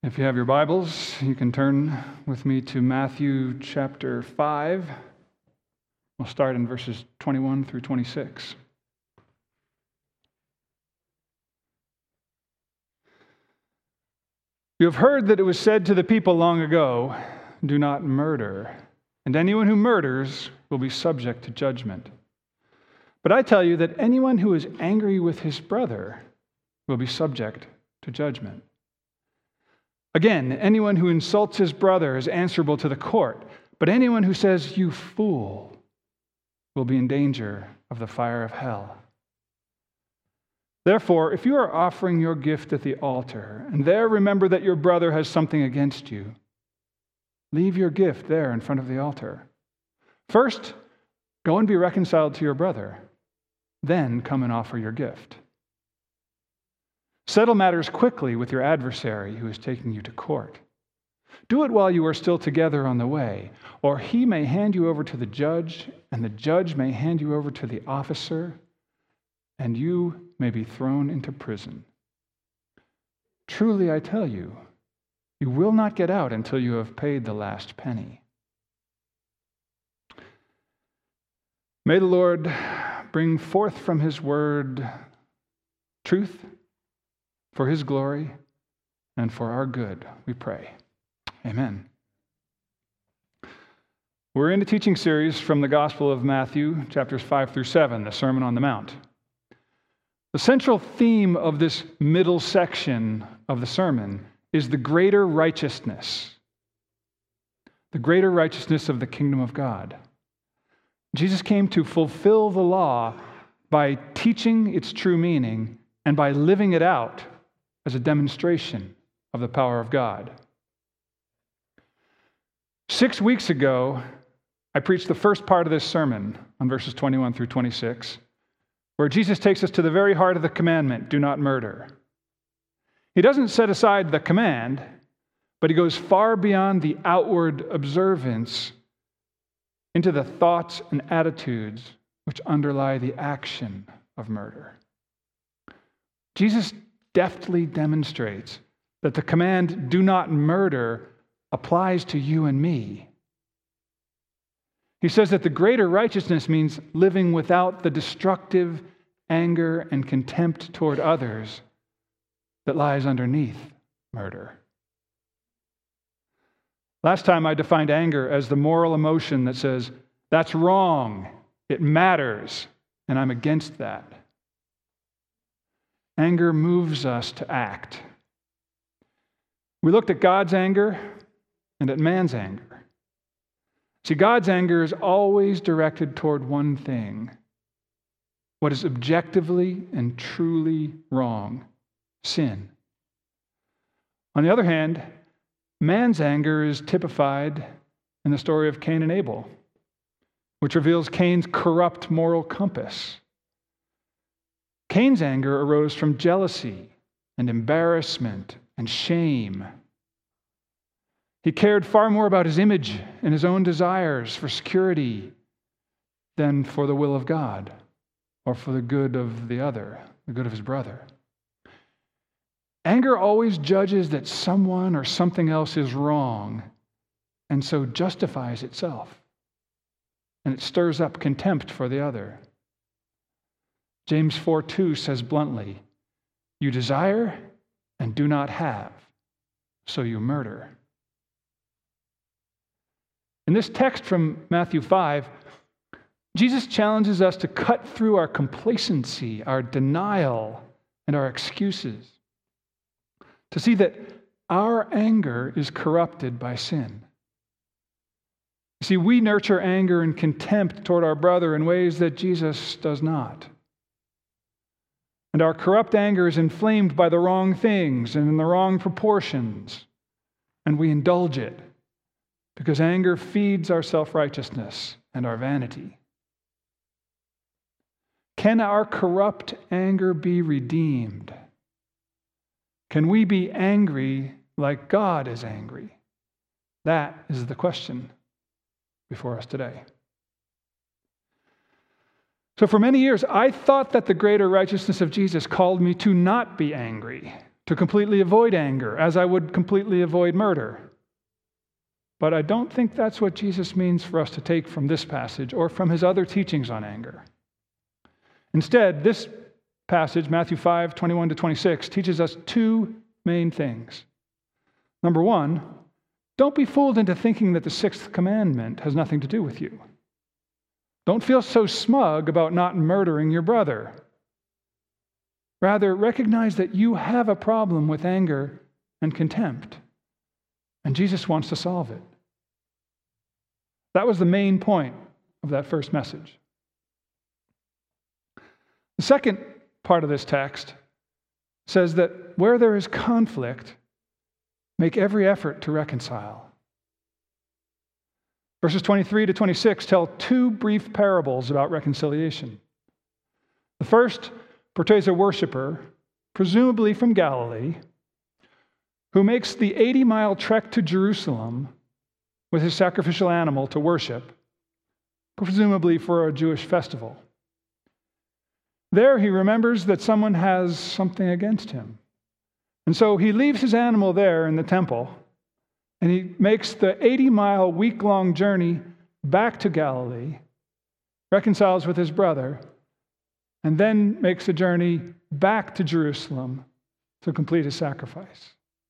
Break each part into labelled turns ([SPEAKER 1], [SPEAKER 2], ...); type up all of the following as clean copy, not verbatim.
[SPEAKER 1] If you have your Bibles, you can turn with me to Matthew chapter 5. We'll start in verses 21 through 26. You have heard that it was said to the people long ago, "Do not murder, and anyone who murders will be subject to judgment." But I tell you that anyone who is angry with his brother will be subject to judgment. Again, anyone who insults his brother is answerable to the court, but anyone who says, "You fool," will be in danger of the fire of hell. Therefore, if you are offering your gift at the altar, and there remember that your brother has something against you, leave your gift there in front of the altar. First, go and be reconciled to your brother. Then come and offer your gift. Settle matters quickly with your adversary who is taking you to court. Do it while you are still together on the way, or he may hand you over to the judge, and the judge may hand you over to the officer, and you may be thrown into prison. Truly, I tell you, you will not get out until you have paid the last penny. May the Lord bring forth from his word truth for his glory and for our good, we pray. Amen. We're in a teaching series from the Gospel of Matthew, chapters 5 through 7, the Sermon on the Mount. The central theme of this middle section of the sermon is the greater righteousness of the kingdom of God. Jesus came to fulfill the law by teaching its true meaning and by living it out as a demonstration of the power of God. 6 weeks ago, I preached the first part of this sermon on verses 21 through 26, where Jesus takes us to the very heart of the commandment, do not murder. He doesn't set aside the command, but he goes far beyond the outward observance into the thoughts and attitudes which underlie the action of murder. Jesus deftly demonstrates that the command, do not murder, applies to you and me. He says that the greater righteousness means living without the destructive anger and contempt toward others that lies underneath murder. Last time I defined anger as the moral emotion that says, that's wrong, it matters, and I'm against that. Anger moves us to act. We looked at God's anger and at man's anger. See, God's anger is always directed toward one thing: what is objectively and truly wrong, sin. On the other hand, man's anger is typified in the story of Cain and Abel, which reveals Cain's corrupt moral compass. Cain's anger arose from jealousy and embarrassment and shame. He cared far more about his image and his own desires for security than for the will of God or for the good of the other, the good of his brother. Anger always judges that someone or something else is wrong and so justifies itself. And it stirs up contempt for the other. James 4:2 says bluntly, you desire and do not have, so you murder. In this text from Matthew 5, Jesus challenges us to cut through our complacency, our denial, and our excuses, to see that our anger is corrupted by sin. You see, we nurture anger and contempt toward our brother in ways that Jesus does not. And our corrupt anger is inflamed by the wrong things and in the wrong proportions, and we indulge it because anger feeds our self-righteousness and our vanity. Can our corrupt anger be redeemed? Can we be angry like God is angry? That is the question before us today. So for many years, I thought that the greater righteousness of Jesus called me to not be angry to completely avoid anger, as I would completely avoid murder. But I don't think that's what Jesus means for us to take from this passage or from his other teachings on anger. Instead, this passage, Matthew 5:21-26, teaches us two main things. Number one, don't be fooled into thinking that the sixth commandment has nothing to do with you. Don't feel so smug about not murdering your brother. Rather, recognize that you have a problem with anger and contempt, and Jesus wants to solve it. That was the main point of that first message. The second part of this text says that where there is conflict, make every effort to reconcile. Verses 23-26 tell two brief parables about reconciliation. The first portrays a worshiper, presumably from Galilee, who makes the 80-mile trek to Jerusalem with his sacrificial animal to worship, presumably for a Jewish festival. There he remembers that someone has something against him. And so he leaves his animal there in the temple, and he makes the 80-mile, week-long journey back to Galilee, reconciles with his brother, and then makes the journey back to Jerusalem to complete his sacrifice.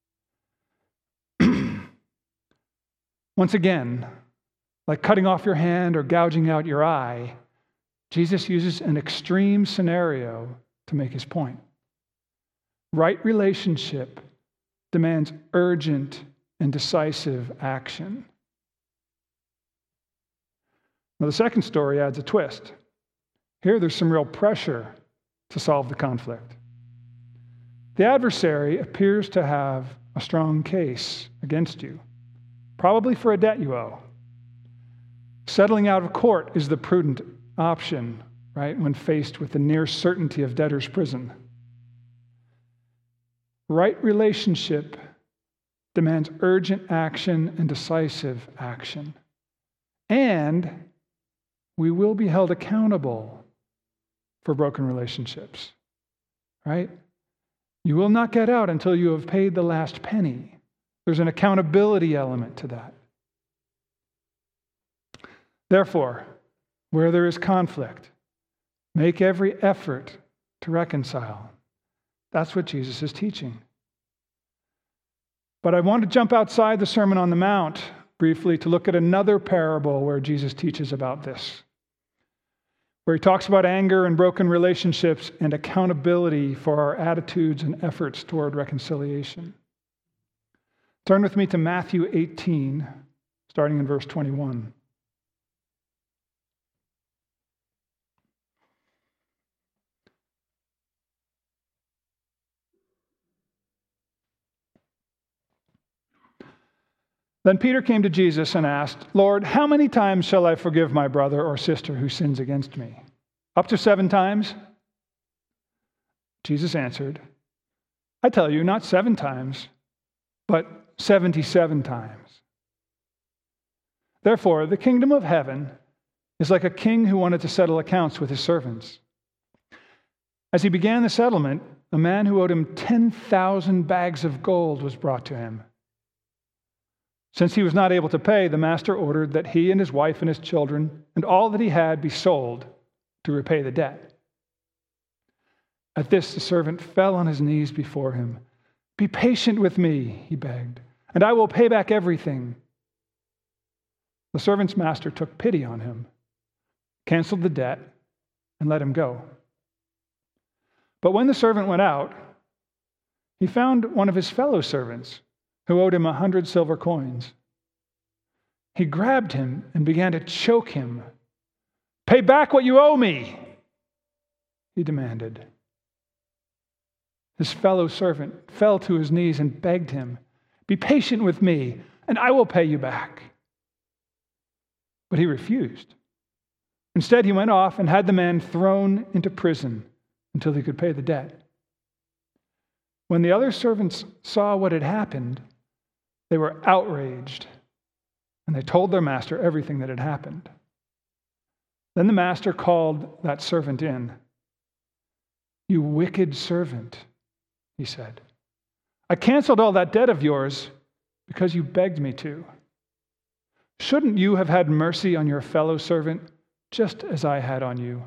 [SPEAKER 1] Once again, like cutting off your hand or gouging out your eye, Jesus uses an extreme scenario to make his point. Right relationship demands urgent and decisive action. Now, the second story adds a twist. Here, there's some real pressure to solve the conflict. The adversary appears to have a strong case against you, probably for a debt you owe. Settling out of court is the prudent option, right, when faced with the near certainty of debtor's prison. Right relationship demands urgent action and decisive action. And we will be held accountable for broken relationships, right? You will not get out until you have paid the last penny. There's an accountability element to that. Therefore, where there is conflict, make every effort to reconcile. That's what Jesus is teaching. But I want to jump outside the Sermon on the Mount briefly to look at another parable where Jesus teaches about this, where he talks about anger and broken relationships and accountability for our attitudes and efforts toward reconciliation. Turn with me to Matthew 18, starting in verse 21. Then Peter came to Jesus and asked, "Lord, how many times shall I forgive my brother or sister who sins against me? Up to 7 times?" Jesus answered, "I tell you, not 7 times, but 77 times. Therefore, the kingdom of heaven is like a king who wanted to settle accounts with his servants. As he began the settlement, a man who owed him 10,000 bags of gold was brought to him. Since he was not able to pay, the master ordered that he and his wife and his children and all that he had be sold to repay the debt. At this, the servant fell on his knees before him. 'Be patient with me,' he begged, 'and I will pay back everything.' The servant's master took pity on him, canceled the debt, and let him go. But when the servant went out, he found one of his fellow servants who owed him 100 silver coins. He grabbed him and began to choke him. 'Pay back what you owe me,' he demanded. His fellow servant fell to his knees and begged him, 'Be patient with me, and I will pay you back.' But he refused. Instead, he went off and had the man thrown into prison until he could pay the debt. When the other servants saw what had happened, they were outraged, and they told their master everything that had happened. Then the master called that servant in. 'You wicked servant,' he said. I canceled all that debt of yours because you begged me to. Shouldn't you have had mercy on your fellow servant just as I had on you?"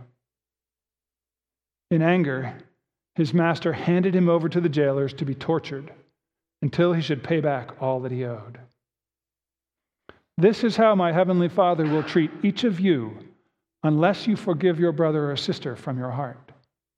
[SPEAKER 1] In anger, his master handed him over to the jailers to be tortured until he should pay back all that he owed. This is how my heavenly Father will treat each of you unless you forgive your brother or sister from your heart.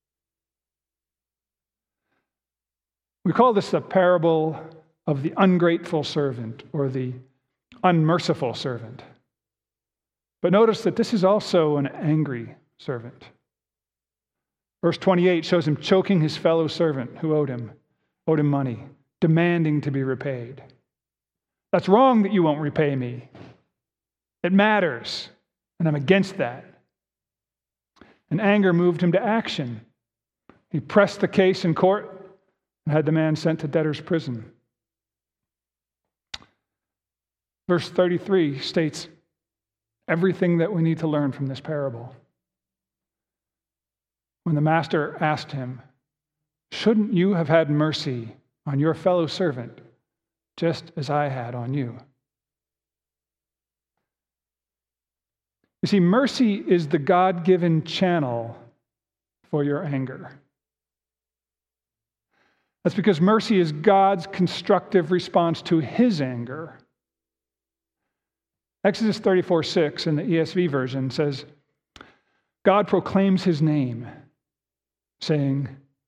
[SPEAKER 1] We call this the parable of the ungrateful servant or the unmerciful servant. But notice that this is also an angry servant. Verse 28 shows him choking his fellow servant who owed him money, demanding to be repaid. "That's wrong that you won't repay me. It matters, and I'm against that." And anger moved him to action. He pressed the case in court and had the man sent to debtor's prison. Verse 33 states everything that we need to learn from this parable. When the master asked him, "Shouldn't you have had mercy on your fellow servant just as I had on you?" You see, mercy is the God-given channel for your anger. That's because mercy is God's constructive response to his anger. Exodus 34:6 in the ESV version says, God proclaims his name, saying,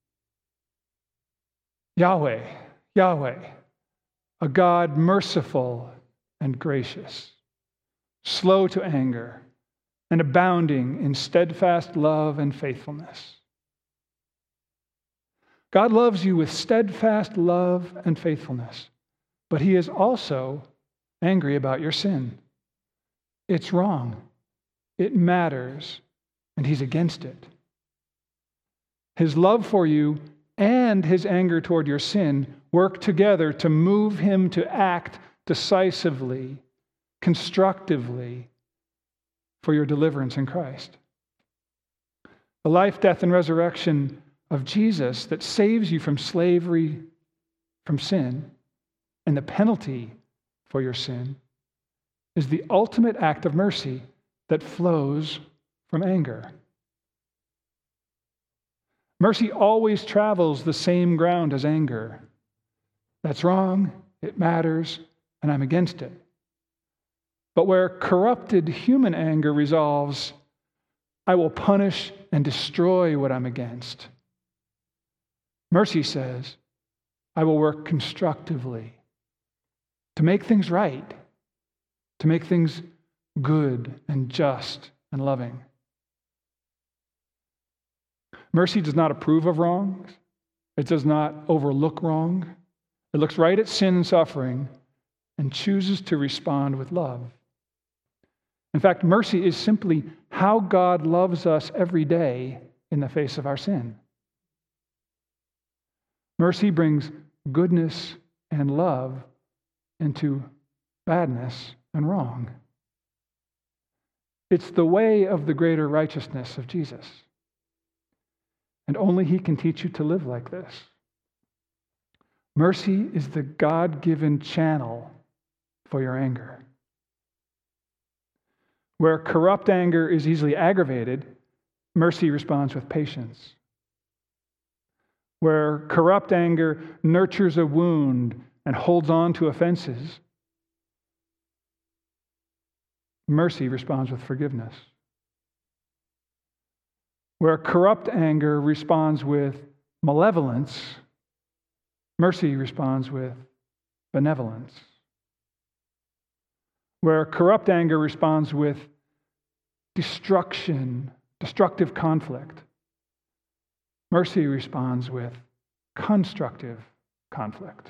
[SPEAKER 1] "Yahweh, Yahweh, a God merciful and gracious, slow to anger, and abounding in steadfast love and faithfulness." God loves you with steadfast love and faithfulness, but he is also angry about your sin. It's wrong. It matters, and he's against it. His love for you and his anger toward your sin work together to move him to act decisively, constructively for your deliverance in Christ. The life, death, and resurrection of Jesus that saves you from slavery, from sin, and the penalty for your sin is the ultimate act of mercy that flows from anger. Mercy always travels the same ground as anger. That's wrong, it matters, and I'm against it. But where corrupted human anger resolves, I will punish and destroy what I'm against. Mercy says, I will work constructively to make things right, to make things good and just and loving. Mercy does not approve of wrongs. It does not overlook wrong. It looks right at sin and suffering and chooses to respond with love. In fact, mercy is simply how God loves us every day in the face of our sin. Mercy brings goodness and love into badness and wrong. It's the way of the greater righteousness of Jesus. And only he can teach you to live like this. Mercy is the God-given channel for your anger. Where corrupt anger is easily aggravated, mercy responds with patience. Where corrupt anger nurtures a wound and holds on to offenses, mercy responds with forgiveness. Where corrupt anger responds with malevolence, mercy responds with benevolence. Where corrupt anger responds with destructive conflict, mercy responds with constructive conflict.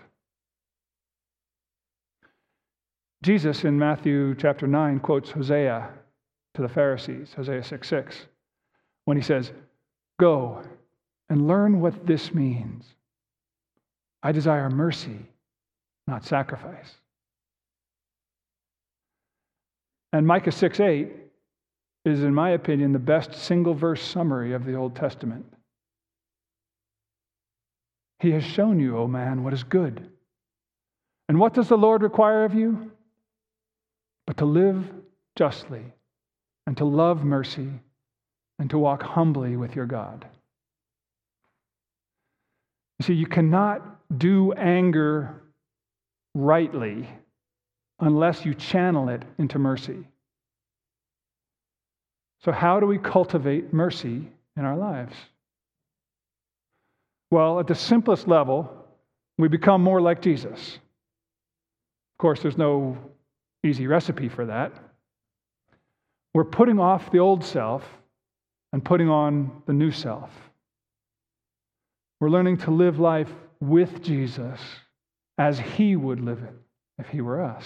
[SPEAKER 1] Jesus in Matthew chapter 9 quotes Hosea to the Pharisees, Hosea 6:6, when he says, "Go and learn what this means. I desire mercy, not sacrifice." And Micah 6:8 is, in my opinion, the best single-verse summary of the Old Testament. He has shown you, O man, what is good. And what does the Lord require of you? But to live justly, and to love mercy, and to walk humbly with your God. You see, you cannot do anger rightly unless you channel it into mercy. So how do we cultivate mercy in our lives? Well, at the simplest level, we become more like Jesus. Of course, there's no easy recipe for that. We're putting off the old self and putting on the new self. We're learning to live life with Jesus as He would live it if He were us.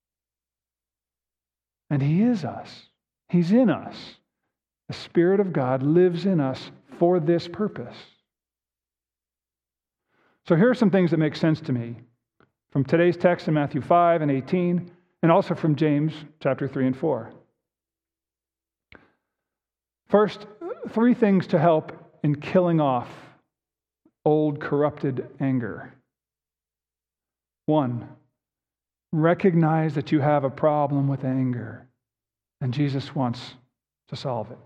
[SPEAKER 1] And He is us. He's in us. The Spirit of God lives in us for this purpose. So here are some things that make sense to me from today's text in Matthew 5 and 18, and also from James chapter 3 and 4. First, 3 things to help in killing off old corrupted anger. 1, recognize that you have a problem with anger, and Jesus wants to solve it.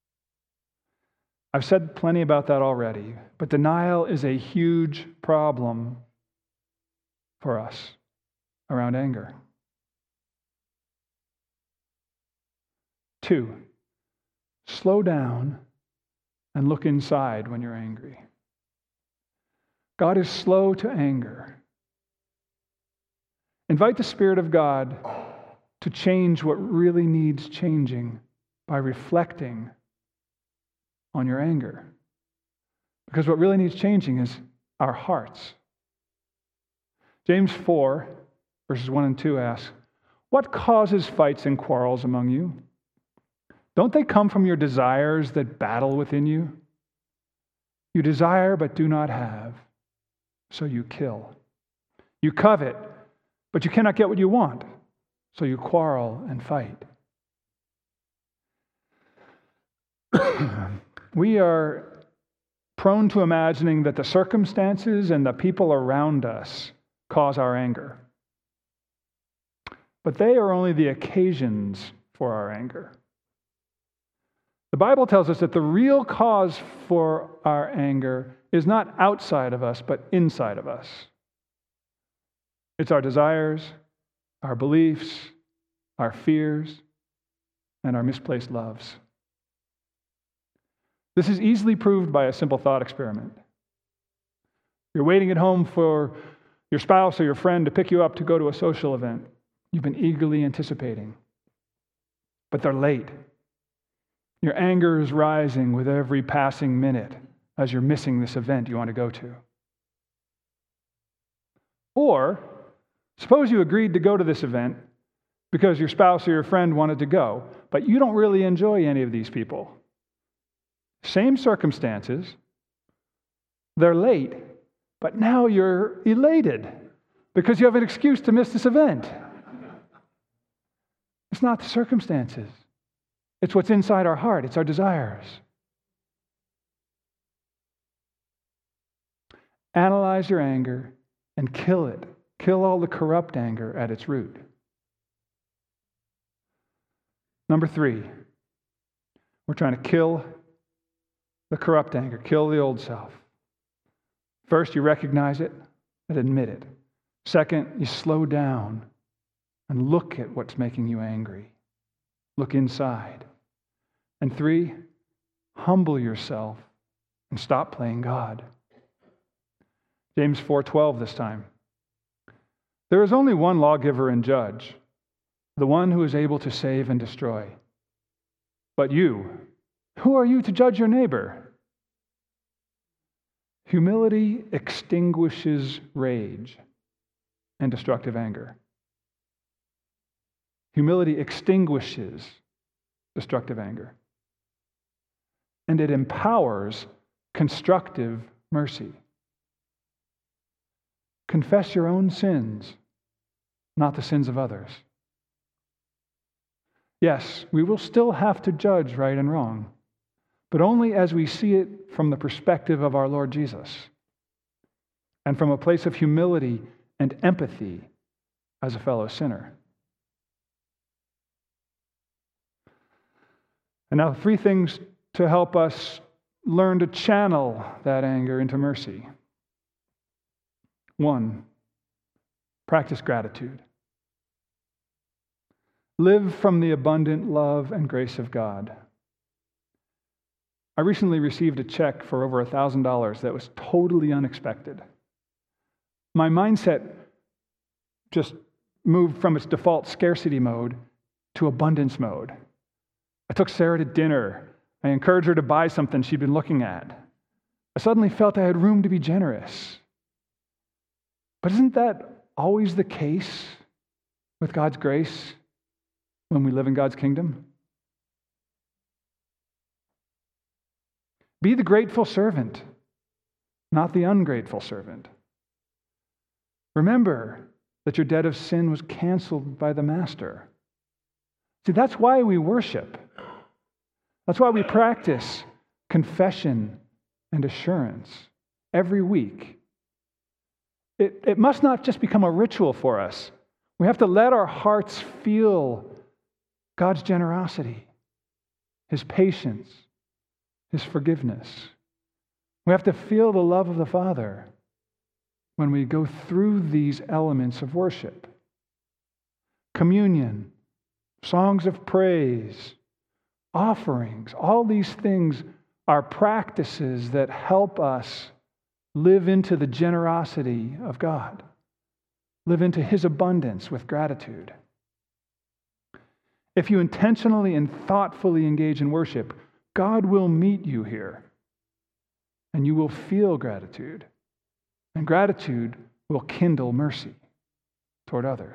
[SPEAKER 1] I've said plenty about that already, but denial is a huge problem for us around anger. 2, slow down and look inside when you're angry. God is slow to anger. Invite the Spirit of God to change what really needs changing by reflecting on your anger. Because what really needs changing is our hearts. James 4, verses 1 and 2 asks, "What causes fights and quarrels among you? Don't they come from your desires that battle within you? You desire but do not have, so you kill. You covet, but you cannot get what you want, so you quarrel and fight." We are prone to imagining that the circumstances and the people around us cause our anger. But they are only the occasions for our anger. The Bible tells us that the real cause for our anger is not outside of us, but inside of us. It's our desires, our beliefs, our fears, and our misplaced loves. This is easily proved by a simple thought experiment. You're waiting at home for your spouse or your friend to pick you up to go to a social event you've been eagerly anticipating, but they're late. Your anger is rising with every passing minute as you're missing this event you want to go to. Or, suppose you agreed to go to this event because your spouse or your friend wanted to go, but you don't really enjoy any of these people. Same circumstances, they're late, but now you're elated because you have an excuse to miss this event. It's not the circumstances. It's what's inside our heart. It's our desires. Analyze your anger and kill it. Kill all the corrupt anger at its root. Number 3, we're trying to kill the corrupt anger, kill the old self. First, you recognize it and admit it. Second, you slow down and look at what's making you angry. Look inside. And 3, humble yourself and stop playing God. James 4:12 this time. There is only one lawgiver and judge, the one who is able to save and destroy. But you, who are you to judge your neighbor? Humility extinguishes rage and destructive anger. Humility extinguishes destructive anger. And it empowers constructive mercy. Confess your own sins, not the sins of others. Yes, we will still have to judge right and wrong, but only as we see it from the perspective of our Lord Jesus. and from a place of humility and empathy as a fellow sinner. And now 3 things to help us learn to channel that anger into mercy. 1, practice gratitude. Live from the abundant love and grace of God. I recently received a check for over $1,000 that was totally unexpected. My mindset just moved from its default scarcity mode to abundance mode. I took Sarah to dinner. I encouraged her to buy something she'd been looking at. I suddenly felt I had room to be generous. But isn't that always the case with God's grace when we live in God's kingdom? Be the grateful servant, not the ungrateful servant. Remember that your debt of sin was canceled by the Master. See, that's why we worship. That's why we practice confession and assurance every week. It must not just become a ritual for us. We have to let our hearts feel God's generosity, His patience, His forgiveness. We have to feel the love of the Father when we go through these elements of worship. Communion, songs of praise, offerings, all these things are practices that help us live into the generosity of God, live into His abundance with gratitude. If you intentionally and thoughtfully engage in worship, God will meet you here, and you will feel gratitude, and gratitude will kindle mercy toward others.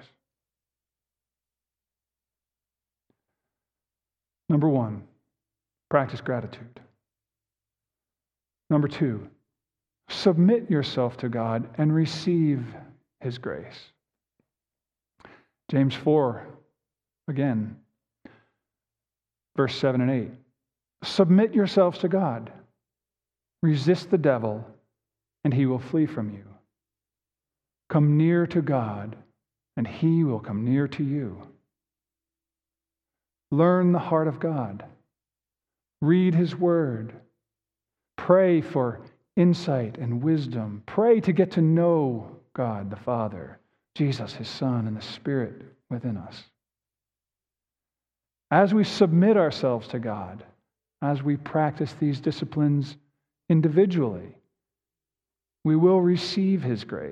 [SPEAKER 1] Number 1, practice gratitude. Number 2, submit yourself to God and receive His grace. James 4, again, verse 7 and 8. Submit yourselves to God. Resist the devil, and he will flee from you. Come near to God, and He will come near to you. Learn the heart of God. Read His Word. Pray for insight and wisdom. Pray to get to know God the Father, Jesus His Son, and the Spirit within us. As we submit ourselves to God, as we practice these disciplines individually, we will receive His grace.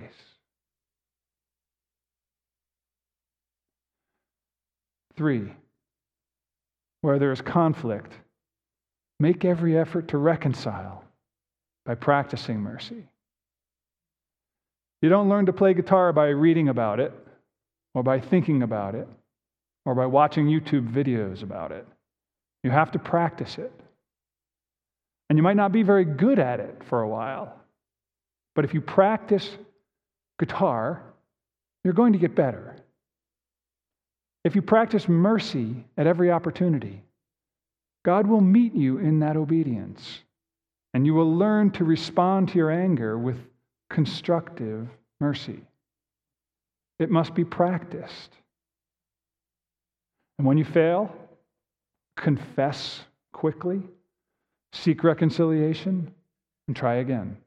[SPEAKER 1] Three, where there is conflict, make every effort to reconcile by practicing mercy. You don't learn to play guitar by reading about it, or by thinking about it, or by watching YouTube videos about it. You have to practice it. And you might not be very good at it for a while, but if you practice guitar, you're going to get better. If you practice mercy at every opportunity, God will meet you in that obedience, and you will learn to respond to your anger with constructive mercy. It must be practiced. And when you fail, confess quickly, seek reconciliation, and try again.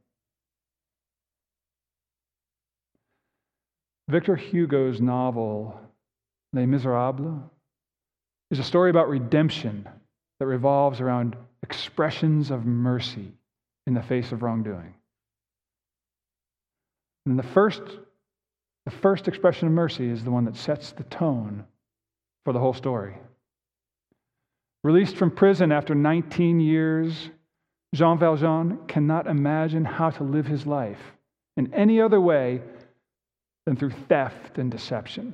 [SPEAKER 1] Victor Hugo's novel, Les Miserables, is a story about redemption that revolves around expressions of mercy in the face of wrongdoing. And the first expression of mercy is the one that sets the tone for the whole story. Released from prison after 19 years, Jean Valjean cannot imagine how to live his life in any other way than through theft and deception.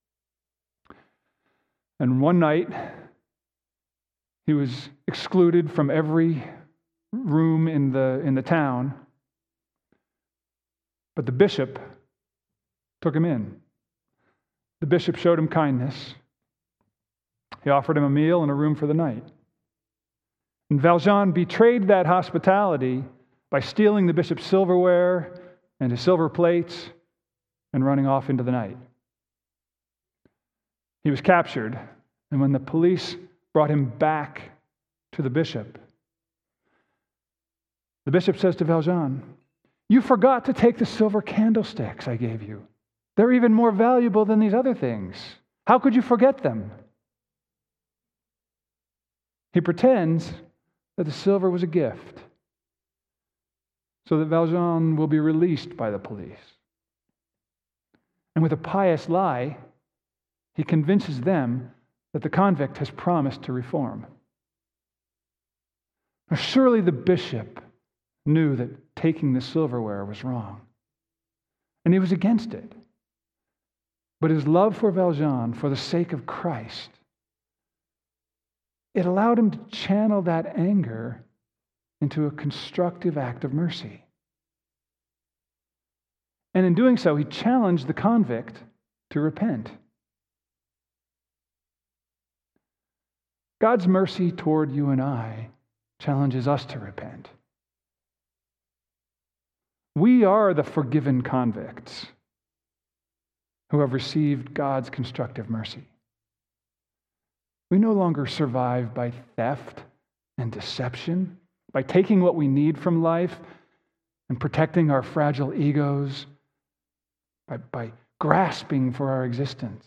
[SPEAKER 1] And one night, he was excluded from every room in the town, but the bishop took him in. The bishop showed him kindness. He offered him a meal and a room for the night. And Valjean betrayed that hospitality by stealing the bishop's silverware and his silver plates and running off into the night. He was captured, and when the police brought him back to the bishop says to Valjean, "You forgot to take the silver candlesticks I gave you. They're even more valuable than these other things. How could you forget them?" He pretends that the silver was a gift so that Valjean will be released by the police. And with a pious lie, he convinces them that the convict has promised to reform. Now, surely the bishop knew that taking the silverware was wrong, and he was against it. But his love for Valjean, for the sake of Christ, it allowed him to channel that anger into a constructive act of mercy. And in doing so, he challenged the convict to repent. God's mercy toward you and I challenges us to repent. We are the forgiven convicts who have received God's constructive mercy. We no longer survive by theft and deception, by taking what we need from life and protecting our fragile egos, by grasping for our existence.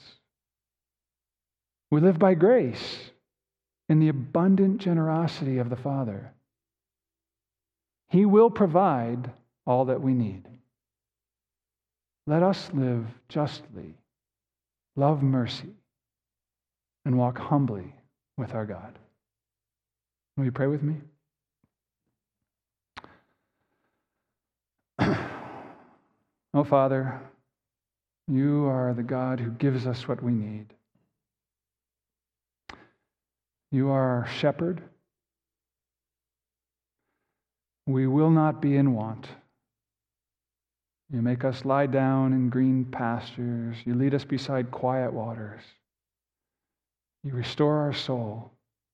[SPEAKER 1] We live by grace in the abundant generosity of the Father. He will provide all that we need. Let us live justly, love mercy, and walk humbly with our God. Will you pray with me? Oh, Father, you are the God who gives us what we need. You are our shepherd. We will not be in want. You make us lie down in green pastures. You lead us beside quiet waters. You restore our soul.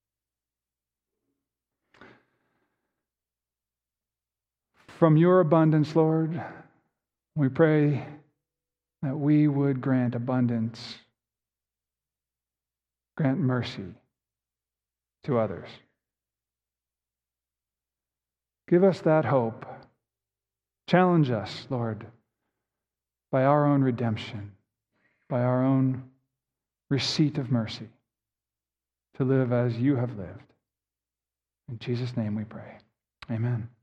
[SPEAKER 1] From your abundance, Lord, we pray that we would grant abundance, grant mercy to others. Give us that hope. Challenge us, Lord, by our own redemption, by our own receipt of mercy, to live as you have lived. In Jesus' name we pray. Amen.